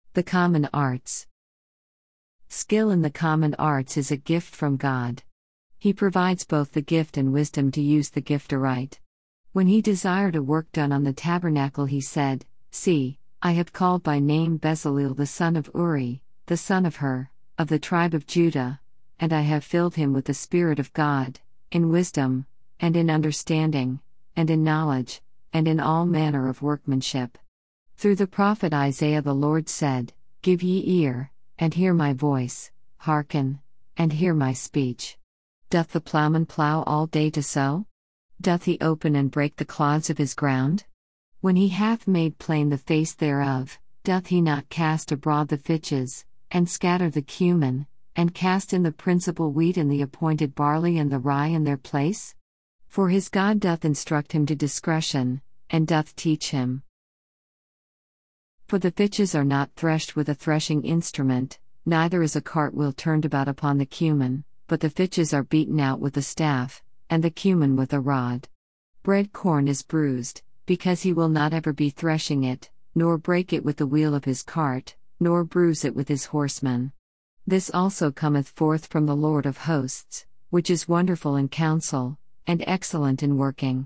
The Common Arts. Skill in the common arts is a gift from God. He provides both the gift and wisdom to use the gift aright. When he desired a work done on the tabernacle, he said, "See, I have called by name Bezaleel the son of Uri, the son of Hur, of the tribe of Judah, and I have filled him with the Spirit of God, in wisdom, and in understanding, and in knowledge, and in all manner of workmanship." Through the prophet Isaiah the Lord said, "Give ye ear, and hear my voice, hearken, and hear my speech. Doth the plowman plow all day to sow? Doth he open and break the clods of his ground? When he hath made plain the face thereof, doth he not cast abroad the fitches, and scatter the cumin, and cast in the principal wheat and the appointed barley and the rye in their place? For his God doth instruct him to discretion, and doth teach him. For the fitches are not threshed with a threshing instrument, neither is a cartwheel turned about upon the cumin, but the fitches are beaten out with a staff, and the cumin with a rod. Bread corn is bruised, because he will not ever be threshing it, nor break it with the wheel of his cart, nor bruise it with his horsemen. This also cometh forth from the Lord of hosts, which is wonderful in counsel, and excellent in working.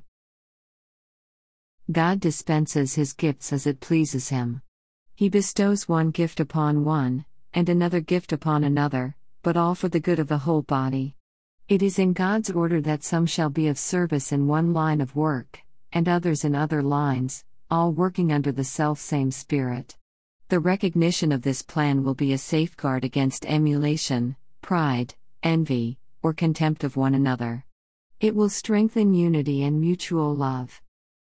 God dispenses his gifts as it pleases him. He bestows one gift upon one, and another gift upon another, but all for the good of the whole body. It is in God's order that some shall be of service in one line of work, and others in other lines, all working under the self-same Spirit. The recognition of this plan will be a safeguard against emulation, pride, envy, or contempt of one another. It will strengthen unity and mutual love.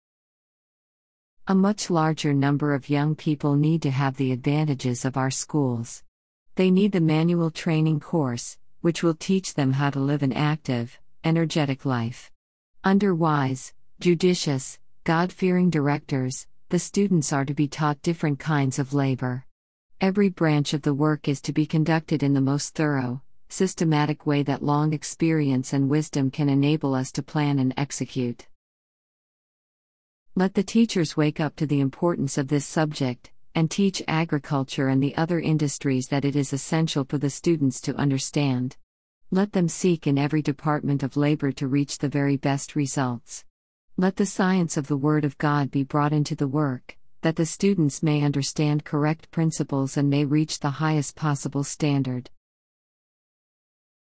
A much larger number of young people need to have the advantages of our schools. They need the manual training course, which will teach them how to live an active, energetic life. Under wise, judicious, God-fearing directors, the students are to be taught different kinds of labor. Every branch of the work is to be conducted in the most thorough, systematic way that long experience and wisdom can enable us to plan and execute. Let the teachers wake up to the importance of this subject, and teach agriculture and the other industries that it is essential for the students to understand. Let them seek in every department of labor to reach the very best results. Let the science of the Word of God be brought into the work, that the students may understand correct principles and may reach the highest possible standard.